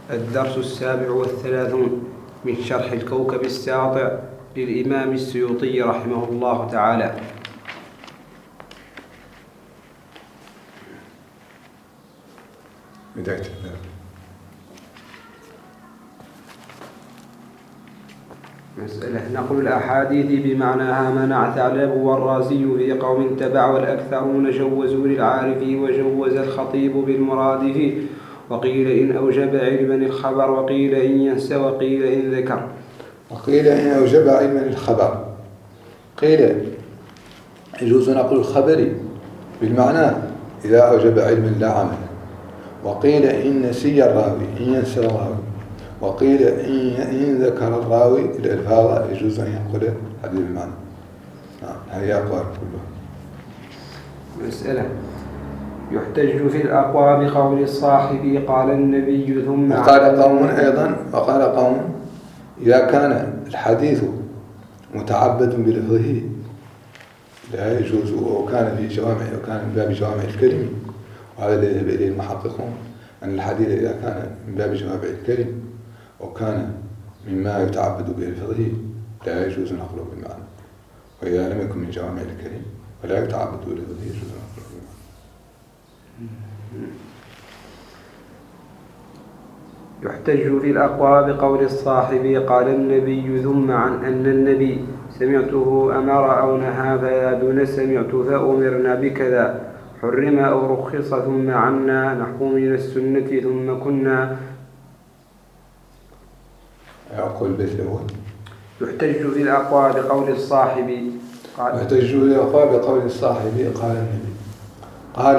الدرس 37 من شرح الكوكب الساطع للإمام السيوطي رحمه الله تعالى. بداية مسألة. نقل الأحاديث بمعناها منع ثعلب والرازي في قوم تبع، والأكثرون جوزوا للعارف وجوز الخطيب بالمرادف، وقيل إن أوجب علما الخبر، وقيل إن ينسى، وقيل إن ذكر. وقيل إن أوجب علما الخبر. قيل يجوز نقل الخبر بالمعنى إذا أوجب علما لا عمل، وقيل إن نسي الراوي إن ينسى الراوي، وقيل إن ذكر الراوي الألفاظ يجوز أن ينقل الحديث بالمعنى. هذه أقوال كلها. مسألة. يحتج في الأقوى بقول الصاحب قال النبي ثم وقال قوم أيضا، وقال قوم إذا كان الحديث متعبد بلفظه لا يجوز، وكان في جوامع، وكان من باب جوامع الكلم، وهذا الذي يذهب إليه المحققون أن الحديث إذا كان من باب جوامع الكلم وكان مما يتعبد بلفظه لا يجوز نقله بالمعنى، وإذا لم يكن من جوامع الكلم ولا يتعبد بلفظه يجوز نقله بالمعنى. يحتج في الأقوى بقول الصاحب قال النبي ثم عن أن النبي سمعته أمر أو نهى، فلا دون سمعت فأمرنا بكذا حرم أو رخص، ثم عنا نحو من السنة ثم كنا. أقول بيت الأول. يحتج في الأقوى بقول الصاحب يحتج في الأقوى بقول الصاحب قال النبي. قال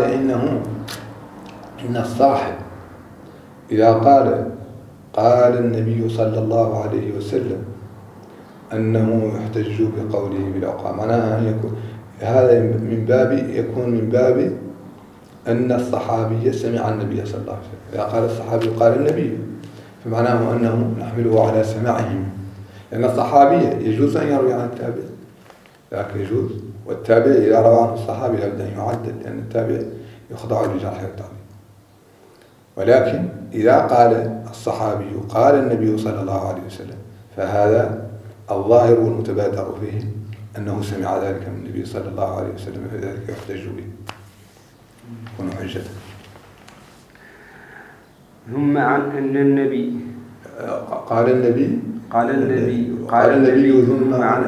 إن الصاحب إذا قال النبي صلى الله عليه وسلم أنه يحتج بقوله بالأقوى، معناها أن يكون هذا يكون من باب أن الصحابي سمع النبي صلى الله عليه وسلم. إذا قال الصحابي قال النبي فمعناه أنه نحمله على سماعهم، لأن الصحابي يجوز أن يروي عن التابع، لكن يجوز، والتابع إذا روى عن الصحابي لابد أن يعدل، لأن التابع يخضع لجرح والتعديل. ولكن إذا قال الصحابي قال النبي صلى الله عليه وسلم فهذا الظاهر والمتبادر فيه أنه سمع ذلك من النبي صلى الله عليه وسلم، فذلك يحتج به يكون حجة. ثم عن أن النبي قال النبي ثم عن أن النبي ثم قال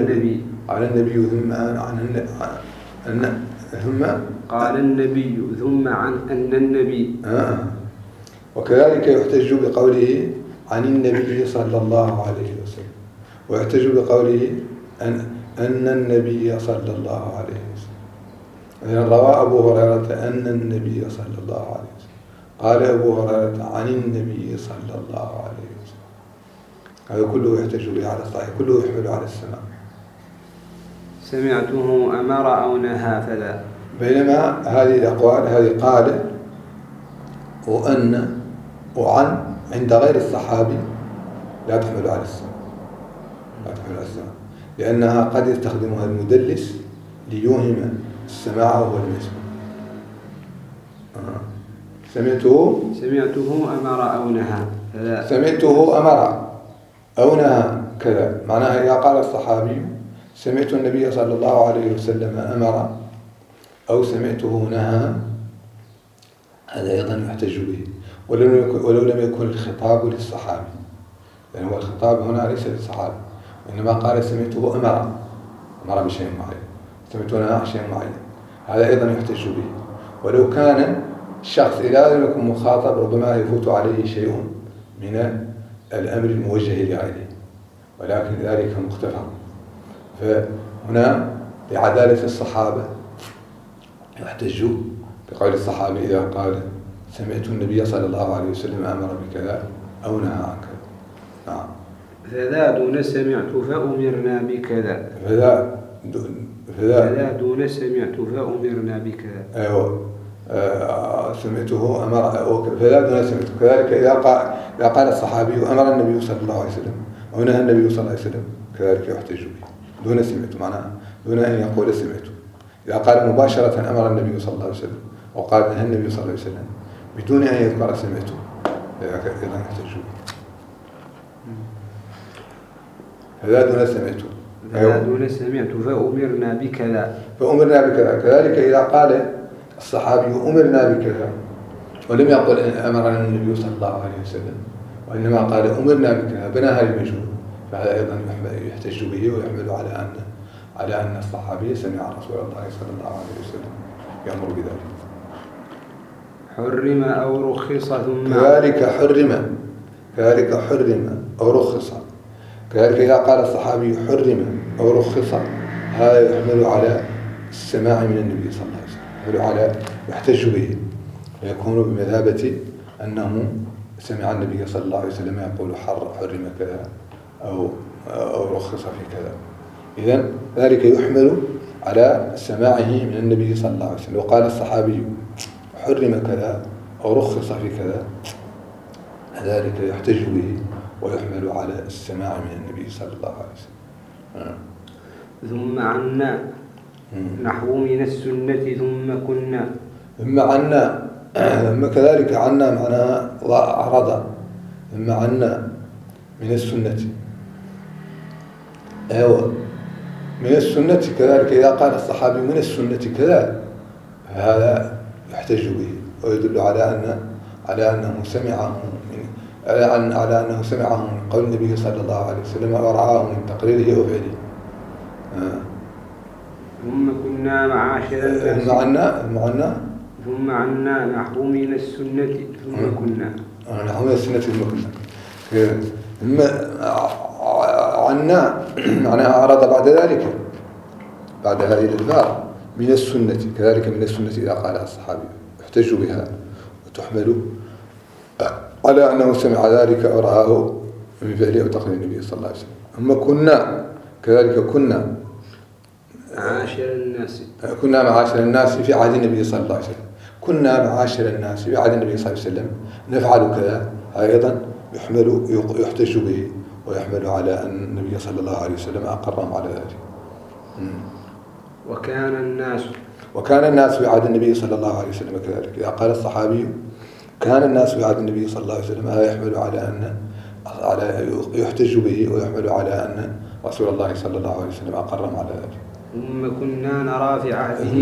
النبي ثم عن أن النبي. وكذلك يحتج بقوله عن النبي صلى الله عليه وسلم، ويحتج بقوله أن النبي صلى الله عليه وسلم. روى أبو هريرة أن النبي صلى الله عليه وسلم، قال أبو هريرة عن النبي صلى الله عليه وسلم. هذا كله يحتج به على الصحيح، كله يحمل على السماع. سمعته أمر أو نهى فلا. بينما هذه الأقوال، هذه قال وأن وعن عند غير الصحابي لا تحمل على السماع، لأنها قد يستخدمها المدلس ليوهم السماع وهو لم يسمع. سمعته أمر أو نهى فلا. سمعته أمر أو نهى كذا، معناها إذا قال الصحابي سمعت النبي صلى الله عليه وسلم أمر أو سمعته نهى، هذا أيضا يحتج به، ولو لم يكن الخطاب للصحابي، لأن هو الخطاب هنا ليس للصحابي، وإنما قال سمعته أمر بشيء معين، سمعته نهى شيء معين، هذا أيضا يحتج به. ولو كان الشخص إذا لم يكن مخاطب ربما يفوت عليه شيء من الأمر الموجه لغيره، ولكن ذلك مختفى. فهنا لعدالة الصحابة يحتج بقول الصحابي إذا قال سمعت النبي صلى الله عليه وسلم أمر بكذا أو نهى عن كذا. نعم. فذا دون سمعت فأمرنا بكذا. فذا دون سمعت فأمرنا بكذا. أيوه. سمعته أمر، فذا دون سمعت. كذلك إذا قال الصحابي أمر النبي صلى الله عليه وسلم أو نهى النبي صلى الله عليه وسلم كذلك يحتج به دون سمعت، معناه دون أن يقول سمعت. إذا قال مباشرة أمر النبي صلى الله عليه وسلم وقال نهى النبي صلى الله عليه وسلم بدون أن يذكر سمعته أيضا يحتجوا هذا دون سمعته دون سمعت فأمرنا بكذا. فأمرنا بكذا. كذلك إذا قال الصحابي أمرنا بكذا ولم يقل أمرنا النبي صلى الله عليه وسلم، وإنما قال أمرنا بكذا بناها للمجهول، فهذا أيضا يحتج به ويحمل على أن الصحابي سمع رسول الله صلى الله عليه وسلم يأمر بذلك. حرم أو رخص ثم كذلك حرم أو رخص. كذلك إذا قال الصحابي حرم أو رخص هذا يحمل على السماع من النبي صلى الله عليه وسلم، يحمل على يحتج به ويكون بمثابة أنه سمع النبي صلى الله عليه وسلم يقول حرم كذا أو رخص في كذا. إذن ذلك يحمل على سماعه من النبي صلى الله عليه وسلم. وقال الصحابي حرم كذا أو رخص في كذا ذلك يحتج به ويحمل على السماع من النبي صلى الله عليه وسلم. ثم عنا نحو من السنة ثم عنا ثم كذلك عنا معناها عرض. ثم عنا من السنة من السنة كذلك إذا قال الصحابي من السنة كذا هذا يحتج به ويدل على أنه سمعه من قول النبي صلى الله عليه وسلم ورعاه من تقريره وفعله. ثم كنا معاشر الناس ثم عنا نحو من السنة ثم كنا نحو من السنة ثم كنا. ثم عنا معناها عرض بعد ذلك بعد هذه الأدبار من السنة. كذلك من السنة إذا قال الصحابي يحتج بها وتحمل على أنه سمع ذلك أو رآه من فعله أو تقرير النبي صلى الله عليه وسلم. ثم كنا كذلك كنا معاشر الناس في عهد النبي صلى الله عليه وسلم. كنا معاشر الناس في عهد النبي صلى الله عليه وسلم نفعل كذا أيضا يحتج به ويحمل على أن النبي صلى الله عليه وسلم أقرهم على ذلك. وكان الناس في عهد النبي صلى الله عليه وسلم كذلك. إذا قال الصحابي كان الناس في عهد النبي صلى الله عليه وسلم هذا يحمل على يحتج به ويحمل على أن رسول الله صلى الله عليه وسلم أقرهم على ذلك. ثم كنا نرى في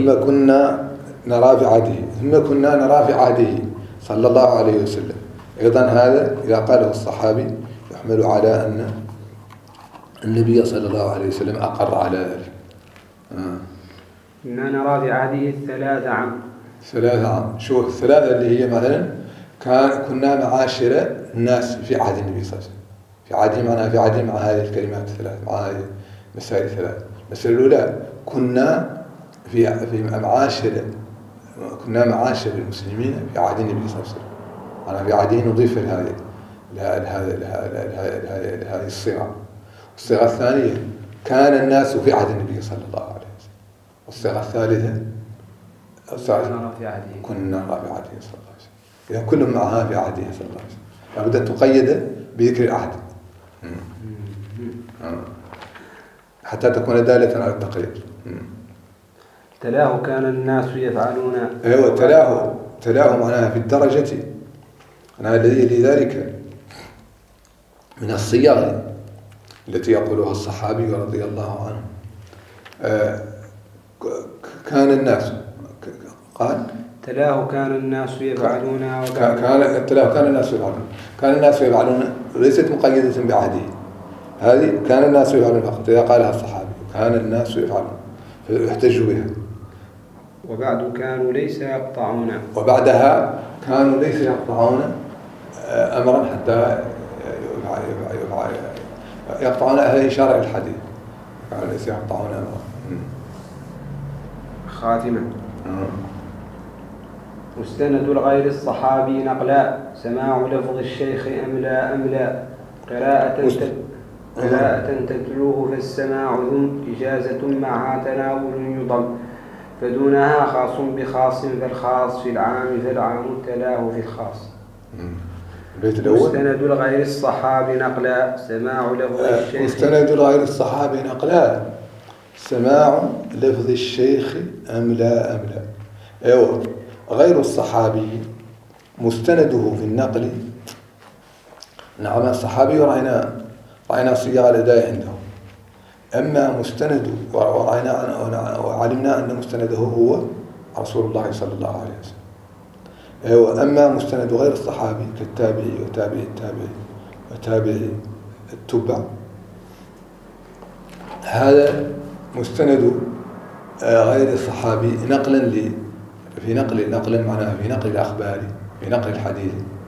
عهده صلى الله عليه وسلم. أيضا هذا إذا قاله الصحابي يحمل على أن النبي صلى الله عليه وسلم أقر على ذلك. كنا نرى في عهده 3 عام. 3 عام. شو 3 اللي هي مثلا كنا معاشر الناس في عهد النبي صلى الله عليه وسلم. في عهده معناها في عهده مع هذه الكلمات 3 مع هذه المسائل 3. المسألة الأولى كنا معاشر المسلمين في عهد النبي صلى الله عليه وسلم. أنا في عهده نضيف لهذه الصيغة. الصيغة الثانية كان الناس في عهد النبي صلى الله عليه وسلم. والصيغة الثالثة كنا نرى في عهده صلى الله عليه وسلم. إذا كلهم معها في عهده صلى الله عليه وسلم لابد أن تقيد بذكر العهد حتى تكون دالة على التقرير. تلاه كان الناس يفعلون. أيوة تلاه معناها في الدرجة أنا الذي لذلك من الصيغ التي يقولها الصحابي رضي الله عنه. كان الناس قال تلاه كان الناس يفعلون كان الناس يفعلون ليست مقيدة بعهده. هذه كان الناس يفعلون فقط إذا قالها الصحابي كان الناس يفعلون فيحتج بها. وبعدها كانوا ليس يقطعون أمرا حتى يقطعون هذه إشارة الحديث كانوا ليس يقطعون أمرا. خاتمة. مستند الغير الصحابي نقلا سماع لفظ الشيخ أملا قراءة تتلوه فالسماع ذم إجازة معها تناول يضم فدونها خاص بخاص فالخاص في العام فالعام تلاه في الخاص. مستند الغير الصحابي نقلا سماع لفظ الشيخ. مستند الغير الصحابي نقلا سماع لفظ الشيخ أملا. أيوة غير الصحابي مستنده في النقل نعم الصحابي رأينا صيغ الأداء عنده. أما مستند وعلمنا أن مستنده هو رسول الله صلى الله عليه وسلم. وأما مستند غير الصحابي كالتابعي وتابعي التابعي وتابعي التبع، هذا مستند غير الصحابي نقلا معناه في نقل الأخبار، في نقل الحديث،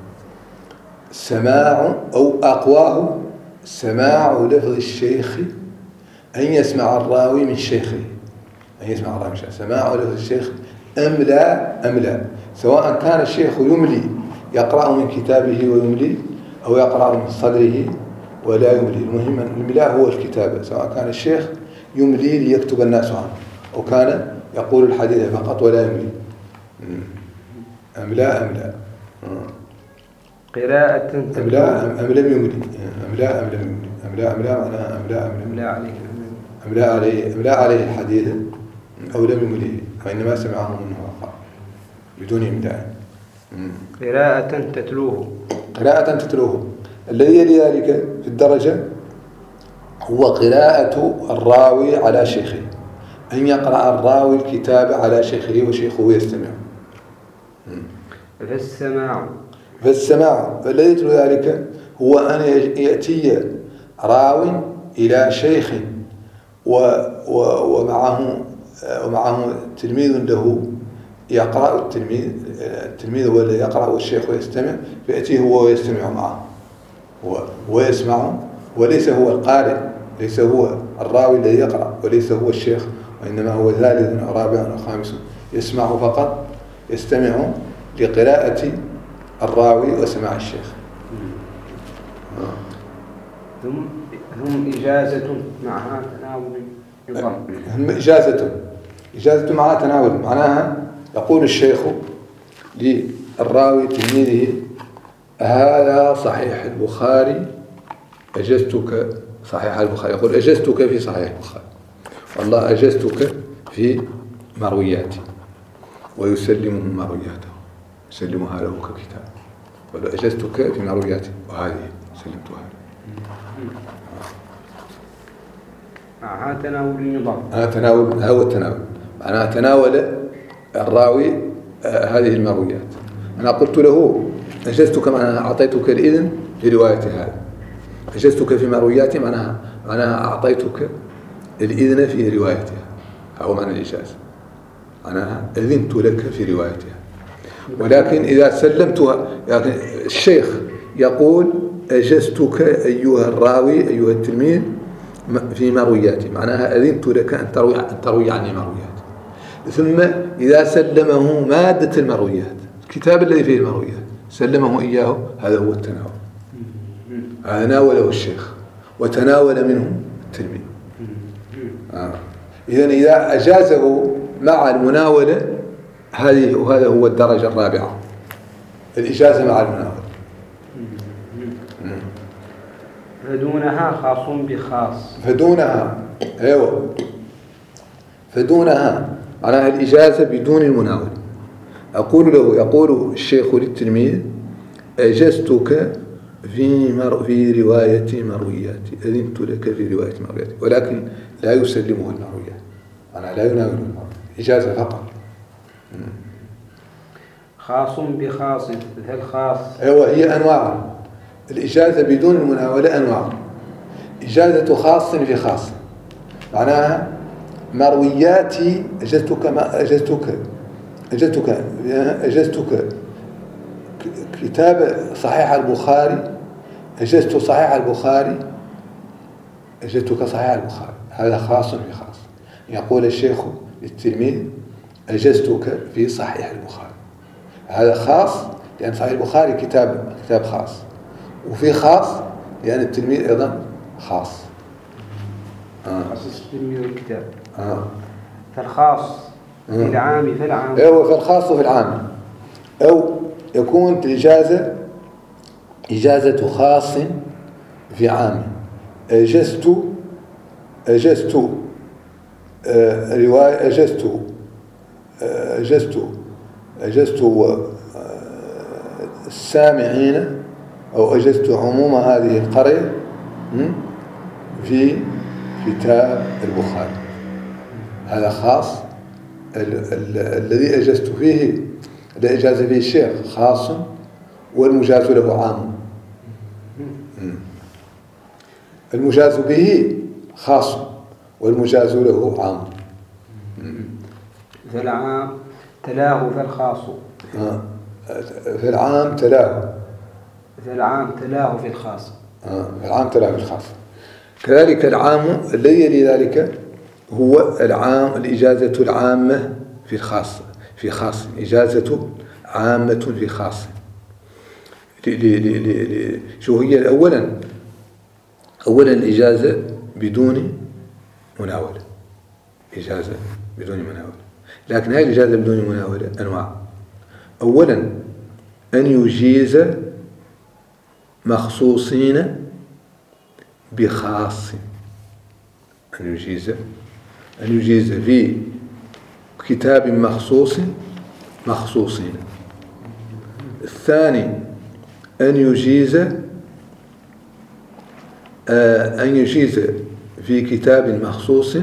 سماع أو أقواه سماع لفظ الشيخ، أن يسمع الراوي من شيخه، سماع لفظ الشيخ أم لا، سواء كان الشيخ يملي يقرأ من كتابه ويملي، أو يقرأ من صدره ولا يملي. المهم الإملاء هو الكتابة، سواء كان الشيخ يملي ليكتب الناس عنه، أو كان يقول الحديث فقط ولا يملي. أملا قراءة أم لم يملي. أملا معناها أملا عليه الحديث أو لم يمليه، وإنما سمعه منه فقط بدون إملاء. قراءة تتلوه. الذي يلي ذلك في الدرجة هو قراءة الراوي على شيخه، أن يقرأ الراوي الكتاب على شيخه وشيخه يستمع. فالسماع الذي يتلو ذلك هو أن يأتي راو إلى شيخ ومعه تلميذ له يقرأ، التلميذ هو الذي يقرأ والشيخ يستمع، فيأتيه هو ويستمع معه ويسمع، وليس هو القارئ، ليس هو الراوي الذي يقرأ، وليس هو الشيخ، وإنما هو ثالث أو رابع أو خامس يسمع فقط، يستمع لقراءة الراوي وسماع الشيخ. هم إجازة معها تناول هم إجازة معها تناول، معناها يقول الشيخ للراوي تلميذه: هذا صحيح البخاري، أجزتك صحيح البخاري. يقول: أجزتك في صحيح البخاري، والله أجزتك في مروياتي، ويسلمه مروياته، يسلمها له ككتاب. ولو أجزتك في مروياتي وهذه سلمتها له. تناول النظام. هو التناول، معناها تناول الراوي هذه المرويات. أنا قلت له: أجزتك معناها أعطيتك الإذن في رواية هذا. أجزتك في مروياتي معناها أعطيتك الإذن في روايتها، هو معنى الإجازة، معناها أذنت لك في روايتها. ولكن إذا سلمتها، يعني الشيخ يقول: أجزتك أيها الراوي أيها التلميذ في مروياتي، معناها أذنت لك أن تروي عني مرويات. ثم إذا سلمه مادة المرويات، الكتاب الذي فيه المرويات، سلمه إياه، هذا هو التناول. هذا ناوله الشيخ وتناول منه التلميذ. إذن إذا أجازه مع المناولة، وهذا هو الدرجة الرابعة، الإجازة مع المناولة. فدونها خاص بخاص. فدونها معناها الإجازة بدون المناولة. يقول الشيخ للتلميذ: أجزتك في رواية مروياتي، أذنت لك في رواية مروياتي، ولكن لا يسلمه المرويات، معناها لا يناوله المرويات، إجازة فقط. خاص بخاص. الخاص هي أنواع الإجازة بدون المناولة، أنواع. إجازة خاص في خاص، معناها مروياتي أجزتك كتاب صحيح البخاري، أجزت صحيح البخاري، أجزتك صحيح البخاري، هذا خاص في خاص. يقول الشيخ للتلميذ: أجزتك في صحيح البخاري، هذا خاص لأن صحيح البخاري كتاب خاص، وفي خاص لأن التلميذ أيضا خاص. خصص التلميذ الكتاب. فالخاص في العام فالعام. فالخاص في العام، أو يكون إجازة خاص في عام. أجزت رواية، أجزت السامعين أو أجزت عموم هذه القرية في كتاب البخاري. هذا خاص. الذي أجزت فيه الإجاز فيه الشيخ خاص، والمجاز له عام. المجاز به خاص والمجاز له عام. فالعام تلاه فالخاص. في العام تلاه. فالعام تلاه في الخاص. العام تلاه في الخاص. كذلك العام الذي يلي ذلك هو العام، الإجازة العامة في الخاص، في خاص، إجازة عامة في خاص. شو هي؟ أولا الإجازة بدون مناولة، إجازة بدون مناولة. لكن هذه الإجازة بدون مناولة أنواع. أولا أن يجيز مخصوصين بخاص، أن يجيز في كتاب مخصوصين. الثاني أن يجيز في كتاب مخصوص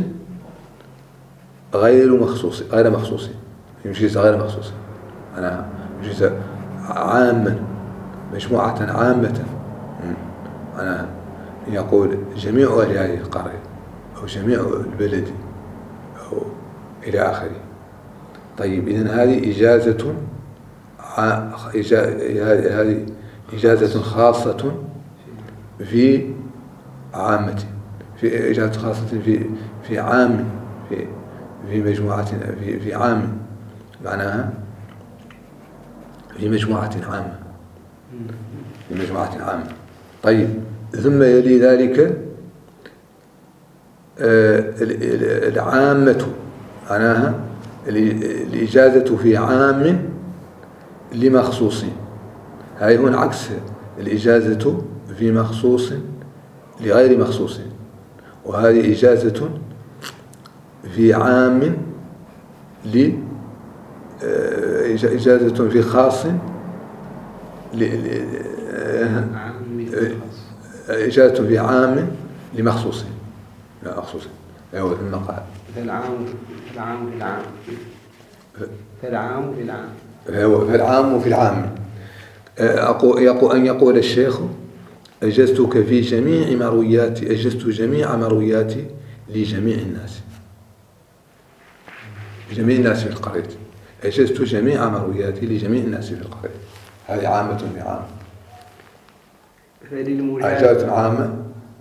غير مخصوص. يجيز غير مخصوص، أنا يجيز عاما، مجموعة عامة. أنا يقول جميع أهل هذه القرية أو جميع البلد أو إلى آخره. طيب، إذن هذه إجازة خاصة في عامة، في إجازة خاصة في عام، في مجموعة، في عام، معناها في مجموعة عامة. طيب، ثم يلي ذلك العامة، معناها الإجازة في عام لمخصوص. هاي هون عكس الإجازة في مخصوص لغير مخصوص، وهذه إجازة في عام إجازة في خاص إجازة في عام لمخصوص، لا مخصوص. أيوة، ثم قال فالعام في العام. أن يقول الشيخ: أجزتك في جميع مروياتي، أجزت جميع مروياتي لجميع الناس، في القرية. أجزت جميع مروياتي لجميع الناس في القرية. هذه عامة في عام. إجازة عامة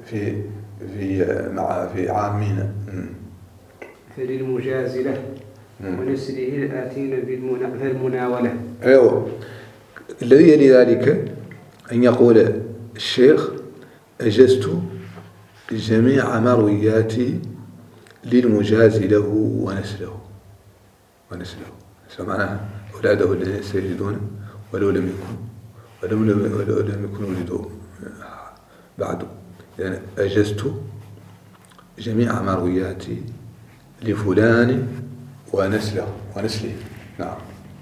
في عامين. فللمجاز له ونسله الآتين في المناولة. أيوه. الذي يلي ذلك أن يقول الشيخ: أجزت جميع مروياتي للمجاز له ونسله. معناها أولاده الذين سيجدون ولو لم يكن ولدوا بعد. يعني أجزت جميع مروياتي لفلان ونسله. نعم.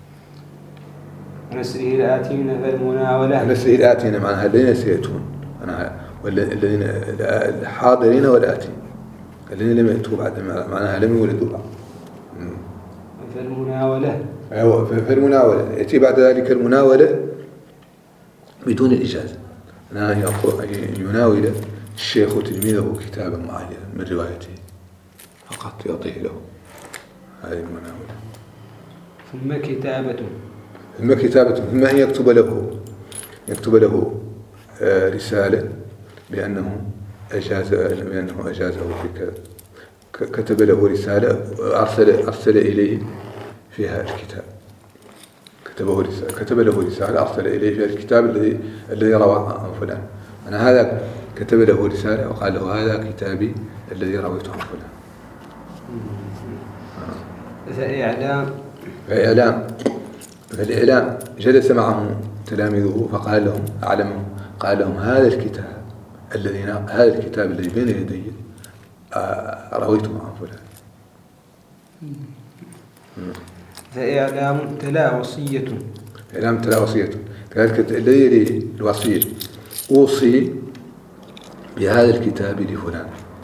ونسله الآتين في المناولة. ونسله الآتين معناها الذين سيأتون، الذين الحاضرين والآتين، الذين لم يأتوا بعد، معناها لم يولدوا بعد. في المناولة. أيوة، في المناولة يأتي بعد ذلك المناولة بدون الإجازة. أنا يناول الشيخ تلميذه كتابا معينا من روايته فقط يعطيه له هذه المناولة. ثم كتابة ثم أن يكتب له رسالة بأنه أجازه في كذا. كتب له رسالة، أرسل إليه فيها الكتاب. كتب له رسالة أرسل إليه فيها الكتاب الذي روى عن فلان. أنا هذا كتب له رسالة وقال له: هذا كتابي الذي رويته عن فلان. فالإعلام جلس معه تلاميذه فقال لهم، أعلمهم، قال لهم: هذا الكتاب الذي بين يدي رويته عن فلان. فإعلام تلا وصية. إعلام تلا وصية. كذلك الذي يلي الوصية أوصي بهذا الكتاب لفلان.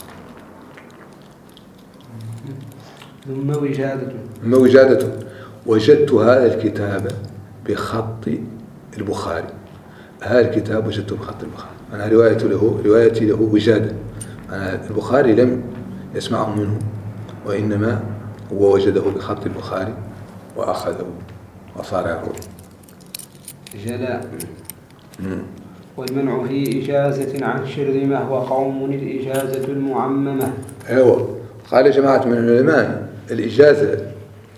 ثم وجادته وجدت هذا الكتاب بخط البخاري. هذا الكتاب وجدته بخط البخاري. أنا روايتي له وجادة. أنا البخاري لم يسمعه منه، وإنما هو وجده بخط البخاري وأخذه وصار يروي. جلاء. والمنع في إجازة عن شرذمة وقوم الإجازة المعممة. أيوة. قال جماعة من العلماء الإجازة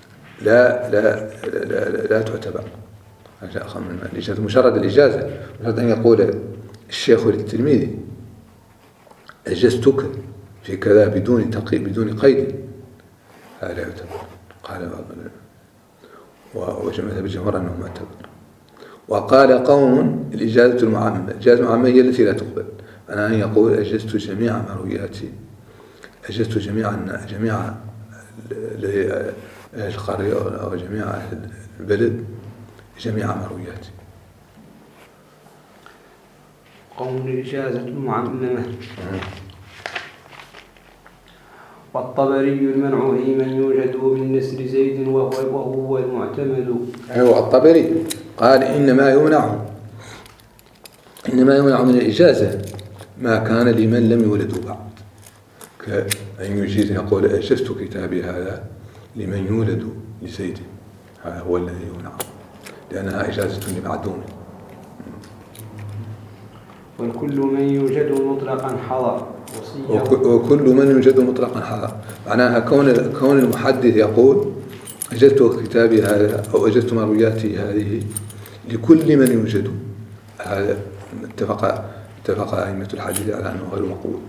لا تعتبر الإجازة، مجرد الإجازة، مجرد أن يقول الشيخ للتلميذ أجزتك في كذا بدون قيد، هذا لا يعتبر. قال وجمعت بالجمهور أنه معتبر. وقال قوم الإجازة المعممة. الإجازة المعممة هي التي لا تقبل. أنا أن يقول أجزت جميع مروياتي، أجزت جميع القرية أو جميع أهل البلد جميع مروياتي. قوم الإجازة المعممة. والطبري المنع في من يوجد بالنسر زيد وهو المعتمد. أيوة. الطبري قال إنما يمنع من الإجازة ما كان لمن لم يولد بعد، كأن يجيز يقول أجزت كتابي هذا لمن يولد لزيد، هذا هو الذي يمنع لأنها إجازة لمعدوم. وكل من يوجد مطلقا حضر. وكل من يوجد مطلقا حضر، معناها كون المحدث يقول أجزت كتابي هذا أو أجزت مروياتي هذه لكل من يوجد، هذا اتفق أئمة الحديث على أنه غير مقبول.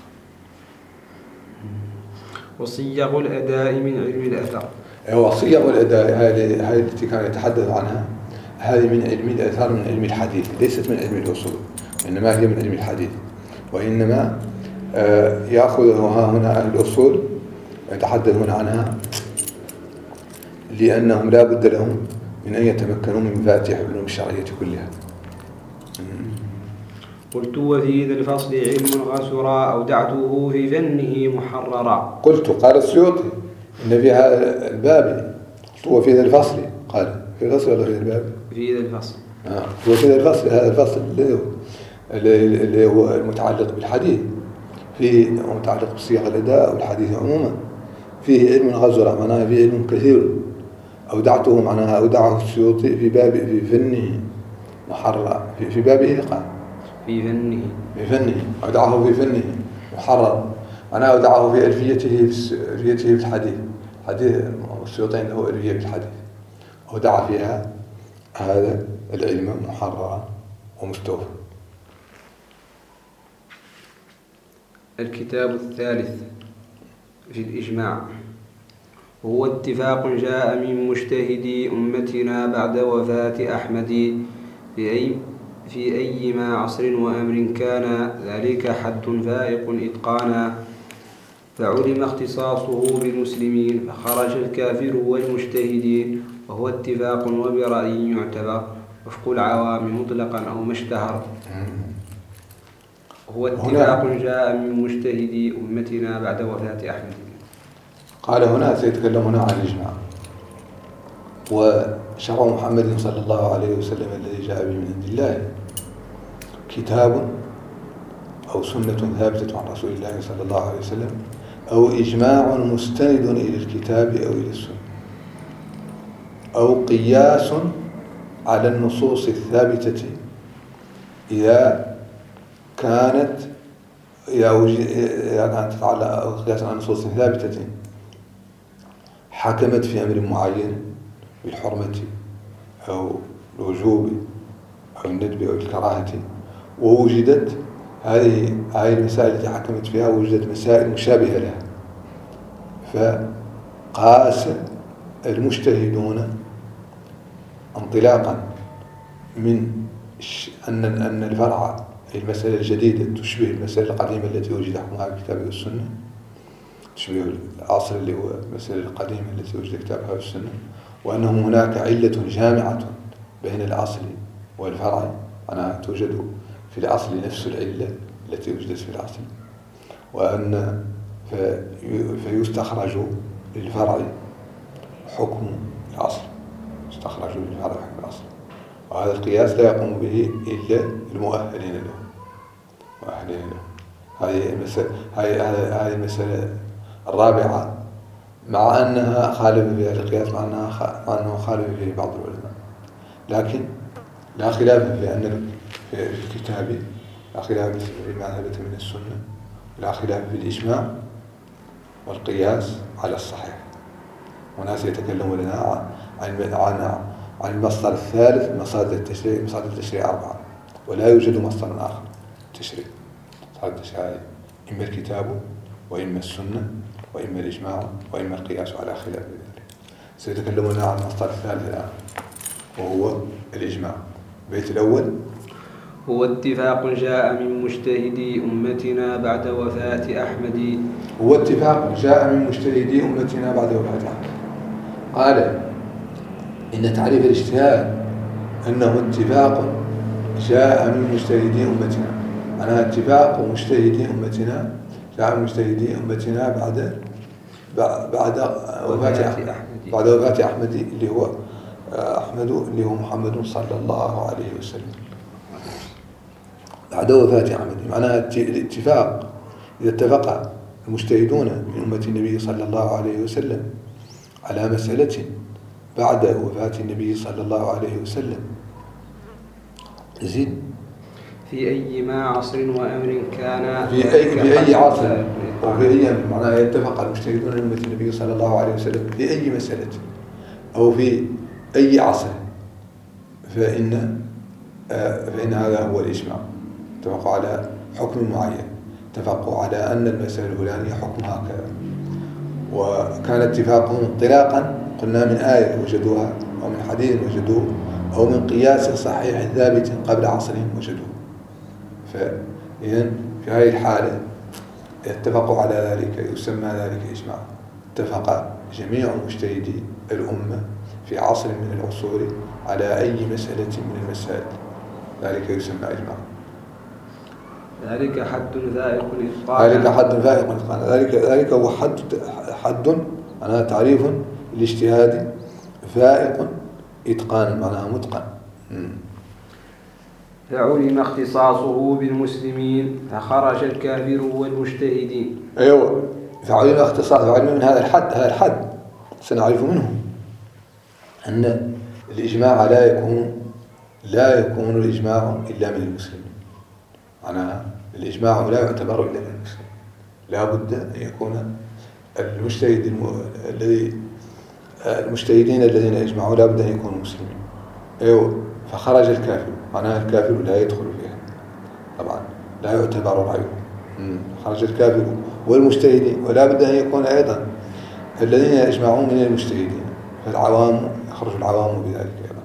وصيغ الأداء من علم الأثر. وصيغ الأداء هذه التي كان يتحدث عنها، هذه من علم الأثر، من علم الحديث، ليست من علم الأصول، إنما هي من علم الحديث. وإنما يأخذها هنا أهل الأصول ويتحدثون عنها لأنهم لا بد لهم من أن يتمكنوا من مفاتيح العلوم الشرعية كلها. قلت وفي ذا الفصل علم غسرا أودعته في فنه محررا. قلت قال السيوطي إن في هذا الباب، قلت وفي ذا الفصل، قال في الفصل ولا في الباب؟ في ذا الفصل. وفي ذا الفصل، هذا الفصل اللي هو المتعلق بالحديث، فيه متعلق بصيغ الأداء والحديث عموما، فيه علم غزرة، معناها فيه علم كثير. أودعته معناها أودعه السيوطي في فنه محرر، في بابه قال في فنه أودعه في فنه محرر، معناها أودعه في ألفيته في الحديث. حديث السيوطي له ألفية في الحديث، أودع فيها هذا العلم محررا ومستوفى. الكتاب الثالث في الإجماع، هو اتفاق جاء من مجتهدي أمتنا بعد وفاة أحمد في أيما عصر وأمر كان، ذلك حد فائق إتقانا، فعلم اختصاصه بالمسلمين فخرج الكافر والمجتهدين، وهو اتفاق وبرأي يعتبر وفق العوام مطلقا أو ما اشتهر. هو اتفاق جاء من مجتهدي أمتنا بعد وفاة أحمد. قال هنا سيتكلم هنا عن الإجماع وشرع محمد صلى الله عليه وسلم الذي جاء به من عند الله، كتاب أو سنة ثابتة عن رسول الله صلى الله عليه وسلم، أو إجماع مستند إلى الكتاب أو إلى السنة، أو قياس على النصوص الثابتة إذا كانت على قياس على النصوص الثابتة حكمت في أمر معين بالحرمة أو الوجوب أو الندب أو الكراهة، ووجدت هذه المسائل التي حكمت فيها، وجدت مسائل مشابهة لها، فقاس المجتهدون انطلاقا من أن الفرع المسألة الجديدة تشبه المسألة القديمة التي وجد حكمها بالكتاب والسنة، تشبه العصر اللي هو المسألة القديمة التي وجد كتابها والسنة، وأنهم هناك علة جامعة بين الأصل والفرع، أنا توجد في الأصل نفس العلة التي وجدت في الأصل، فيستخرج للفرع حكم الأصل، يستخرج للفرع حكم الأصل. وهذا القياس لا يقوم به إلا المؤهلين له. هذه المسألة الرابعة، مع أنها خالف فيها القياس، مع أنه خالف فيه بعض العلماء، لكن لا خلاف في أن في الكتاب، لا خلاف فيما ثبت من السنة، لا خلاف في الإجماع والقياس على الصحيح. وناس يتكلمون لنا عن المصدر الثالث، مصادر التشريع 4، ولا يوجد مصدر آخر التشريع. مصادر التشريع إما الكتاب وإما السنة وإما الإجماع وإما القياس على خلاف ذلك. سيتكلمون عن المصدر الثالث الآن، وهو الإجماع. البيت الأول: هو اتفاق جاء من مجتهدي أمتنا بعد وفاة أحمد. هو اتفاق جاء من مجتهدي أمتنا بعد وفاة أحمد. قال إن تعريف الاجتهاد أنه اتفاق جاء من مجتهدي أمتنا. أنا اتفاق مجتهدي أمتنا جاء من مجتهدي أمتنا بعد وفاة أحمد، اللي هو أحمد اللي هو محمد صلى الله عليه وسلم. بعد وفاة أحمد معناها الاتفاق، إذا اتفق المجتهدون من أمة النبي صلى الله عليه وسلم على مسألة بعد وفاة النبي صلى الله عليه وسلم، زين، في أي ما عصر وأمر كان، في أي عصر وفي أي أمر، معناها يتفق المجتهدون من أمة النبي صلى الله عليه وسلم في أي مسألة أو في أي عصر، فإن هذا هو الإجماع. اتفقوا على حكم معين، اتفقوا على أن المسألة الفلانية حكمها كذا، وكان اتفاقهم انطلاقا قلنا من آية وجدوها، أو من حديث وجدوه، أو من قياس صحيح ثابت قبل عصرهم وجدوه. فإذن في هذه الحالة اتفقوا على ذلك، يسمى ذلك إجماع. اتفق جميع مجتهدي الأمة في عصر من العصور على أي مسألة من المسائل، ذلك يسمى إجماع. ذلك حد فائق إتقانا. ذلك هو حد معناها تعريف الاجتهاد فائق إتقانا، معناها متقن. فعلم اختصاصه بالمسلمين فخرج الكافر والمجتهدين. أيوة، فعلم اختصاصه، فعلم من هذا الحد سنعرف منه أن الإجماع لا يكون الإجماع إلا من المسلمين. معناها الإجماع لا يعتبر إلا من المسلمين، لا بد أن يكون المجتهدين الذين يجمعوا لا بد أن يكونوا مسلمين. أيوة، فخرج الكافر، معناها الكافر لا يدخل فيها طبعا، لا يعتبر رأيه. خرج الكافر والمجتهدين، ولا بد أن يكون أيضا الذين يجمعون من المجتهدين، فالعوام يخرج العوام بذلك أيضا.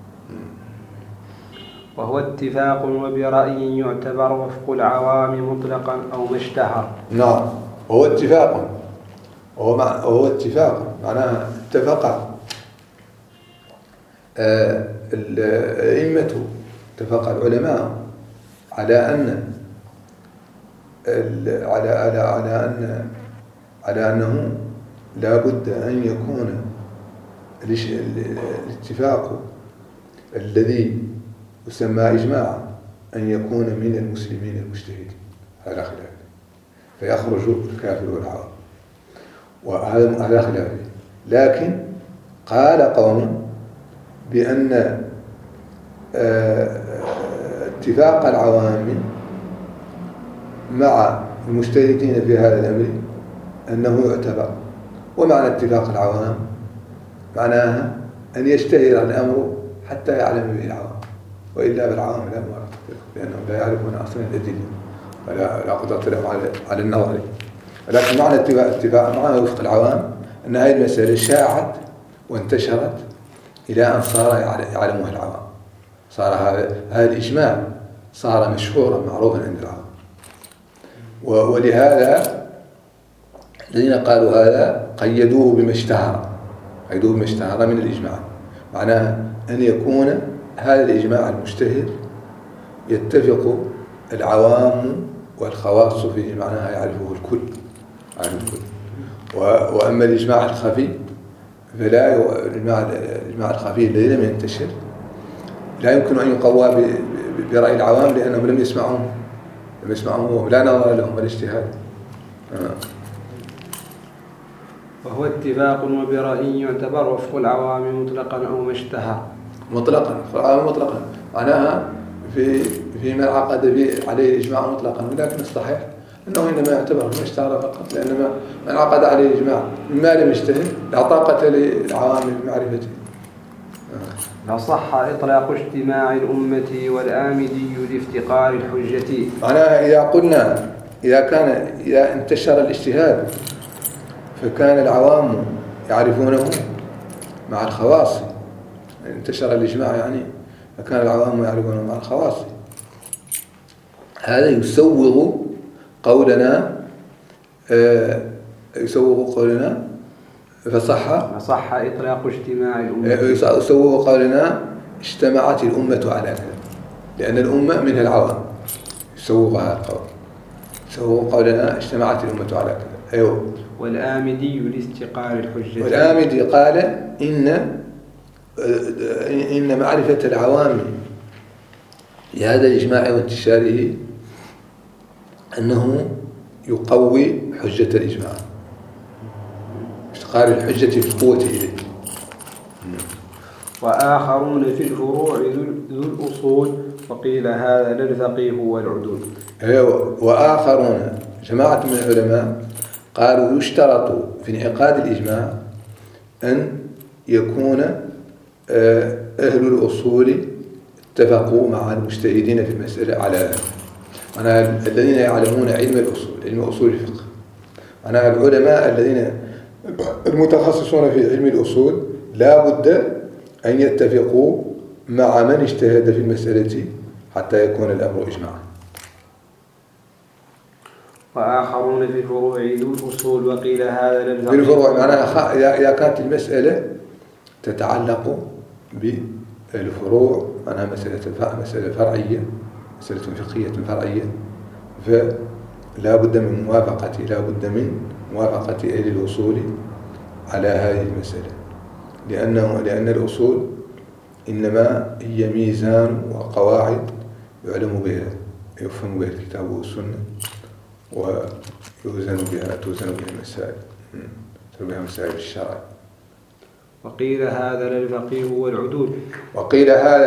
وهو اتفاق وبرأي يعتبر وفق العوام مطلقا أو ما اشتهر. نعم، وهو اتفاق معناها اتفق الأئمة، اتفق العلماء على أنه لا بد أن يكون الاتفاق الذي يسمى إجماعا أن يكون من المسلمين المجتهدين على خلافه، فيخرج الكافر والعوام، وهذا على خلافه. لكن قال قوم بأن اتفاق العوام مع المجتهدين في هذا الأمر أنه يعتبر. ومعنى اتفاق العوام معناها أن يشتهر الأمر حتى يعلم به العوام، وإلا بالعوام لا مبالغة، لأنهم لا يعرفون أصلا الأدلة ولا قدرة لهم على النظر. ولكن معنى اتفاق معنى وفق العوام أن هذه المسألة شاعت وانتشرت إلى أن صار يعلمها العوام، صار هذا الإجماع صار مشهورا معروفا عند العوام. ولهذا الذين قالوا هذا قيدوه بما اشتهر من الإجماع، معناه أن يكون هذا الإجماع المشتهر يتفق العوام والخواص فيه معناها يعرفه الكل. وأما الإجماع الخفي فلا الإجماع الخفي الذي لم ينتشر لا يمكن أن يقوى برأي العوام لأنهم لم يسمعوه ولا نظر لهم الاجتهاد. وهو اتفاق وبرأي يعتبر وفق العوام مطلقا أو ما اشتهر. مطلقا معناها في من عقد عليه الإجماع مطلقا، ولكن الصحيح أنه إنما يعتبر ما اشتهر فقط، لأن من عقد عليه الإجماع مما لم يشتهر لا طاقة للعوام بمعرفته. لا صح إطلاق اجتماع الأمة والآمدي لافتقار الحجة. معناها إذا قلنا إذا انتشر الاجتهاد فكان العوام يعرفونه مع الخواص، انتشر الإجماع يعني فكان العوام يعرفونه مع الخواص. هذا يسوغ قولنا فصح إطلاق اجتماع الأمة. يسوغ قولنا اجتمعت الأمة على كذا، لأن الأمة منها العوام. يسوغ هذا القول، يسوغ قولنا اجتمعت الأمة على كذا. أيوه. والآمدي لاستقار الحجة. والآمدي قال إن معرفة العوام لهذا الإجماع وانتشاره أنه يقوي حجة الإجماع، افتقار الحجة في القوة إليه. وآخرون في الفروع ذو الأصول، وقيل هذا للفقيه والعدول. وآخرون جماعة من العلماء قالوا يشترط في انعقاد الإجماع أن يكون أهل الأصول اتفقوا مع المجتهدين في المسألة على هذا. أنا الذين يعلمون علم أصول الفقه، أنا العلماء الذين المتخصصون في علم الأصول لا بد أن يتفقوا مع من اجتهد في المسألة حتى يكون الأمر إجماعا. وآخرون في الفروع ذو الأصول، وقيل هذا للفقيه. في الفروع معناها إذا كانت المسألة تتعلق بالفروع، معناها مسألة فرعية، مسألة فقهية فرعية، فلا بد من موافقة أهل الأصول على هذه المسألة، لأن الأصول إنما هي ميزان وقواعد يفهم بها الكتاب والسنة، وتوزن بها مسائل الشرع. وقيل هذا للفقيه والعدول. وقيل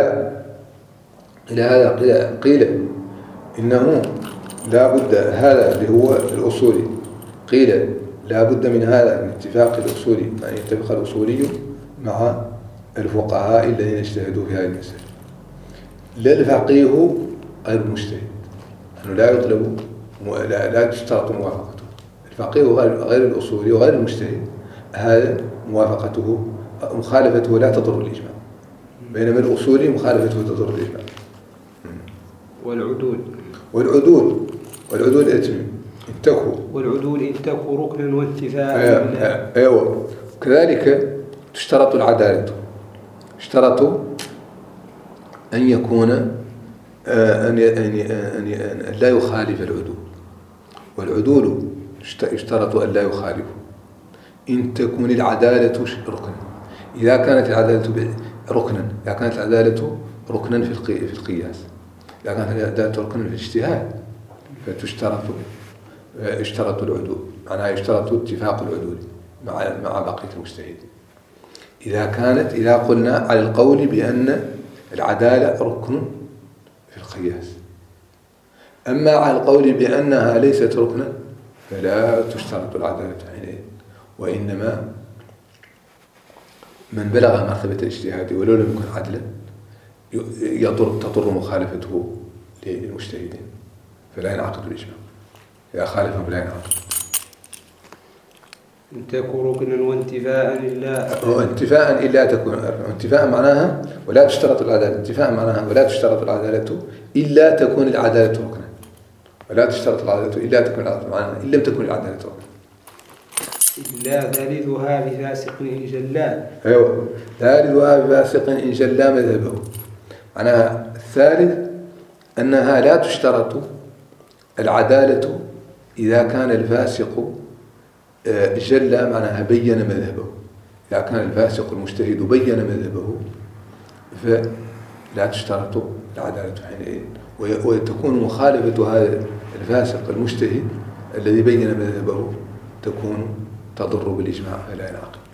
قيل إنه لا بد، هذا اللي هو الأصولي، قيل لا بد من هذا، من اتفاق الأصولي، أن يتفق الأصولي مع الفقهاء الذين اجتهدوا في هذه المسألة. لا الفقيه غير المجتهد، أنه لا يطلب لا تشترط موافقته. الفقيه غير الأصولي وغير المجتهد، هذا مخالفته لا تضر الإجماع، بينما الأصولي مخالفته تضر الإجماع. والعدول والعدول إن تكو ركنا وانتفاء. أيوة. كذلك تشترط العدالة، اشترط أن يكون أن لا يخالف العدول، والعدول يشترط أن لا يخالف إن تكون العدالة ركنا. إذا كانت العدالة ركنا في القياس، إذا كانت العدالة ركنا في الاجتهاد، اشترط العدول، معناها يشترط اتفاق العدول مع بقية المجتهدين. إذا قلنا على القول بأن العدالة ركن في القياس، أما على القول بأنها ليست ركنا فلا تشترط العدالة حينئذ، وإنما من بلغ مرتبة الاجتهاد ولو لم يكن عدلا تضر مخالفته للمجتهدين، فلا ينعقد الإجماع. إذا خالفهم لا ينعقد. إن تكون ركنا وانتفاء إلا تكون انتفاء معناها ولا تشترط العدالة، انتفاء معناها ولا تشترط العدالة إلا تكون العدالة ركنا، ولا تشترط العدالة إلا تكون العدالة معناها إن لم تكن العدالة ركنا. إلا ثالثها بفاسق إن جلا. أيوة، ثالثها بفاسق إن جلا مذهبه، معناها الثالث أنها لا تشترط العدالة إذا كان الفاسق جل معناها بين مذهبه. إذا كان الفاسق المجتهد بين مذهبه فلا تشترط العدالة حينئذ، وتكون مخالفة هذا الفاسق المجتهد الذي بين مذهبه تكون تضر بالإجماع فلا ينعقد.